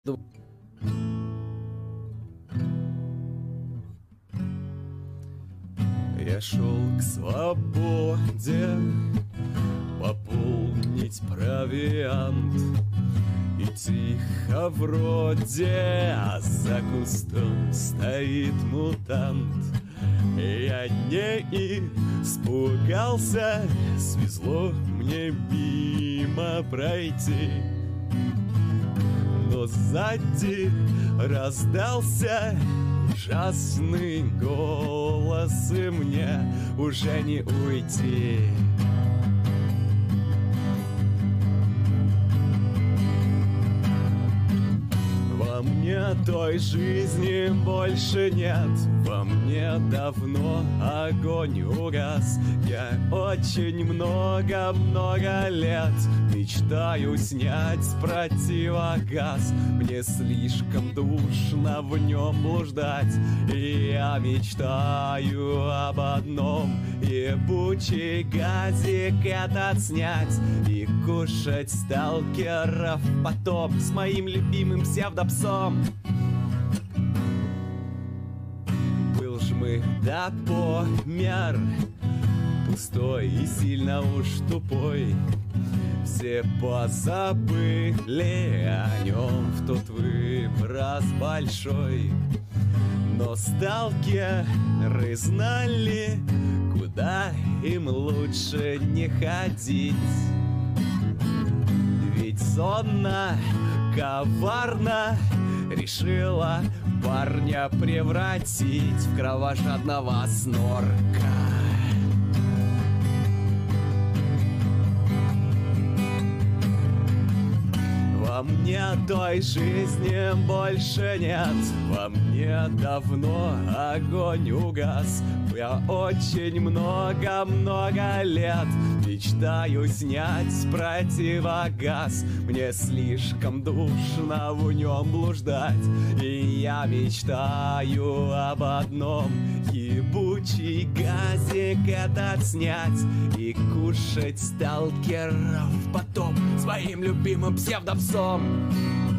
Я шел к свободе пополнить провиант, и тихо вроде, а за кустом стоит мутант. Я не испугался, свезло мне мимо пройти, но сзади раздался ужасный голос, и мне уже не уйти. Во мне той жизни больше нет, во мне давно огонь угас. Я очень много лет мечтаю снять противогаз. Мне слишком душно в нем блуждать, и я мечтаю об одном: ебучий газик этот снять и кушать сталкеров потом с моим любимым псевдопсом. Был жмых до помер, пустой и сильно уж тупой. Все позабыли о нем в тот выброс большой, но сталкеры знали, куда им лучше не ходить. Ведь зона коварно решила парня превратить в кровожадного снорка. Во мне той жизни больше нет, во мне давно огонь угас. Я очень много лет мечтаю снять противогаз. Мне слишком душно в нем блуждать, и я мечтаю об одном: ебучий газик этот снять и кушать сталкеров потом своим любимым псевдопсом.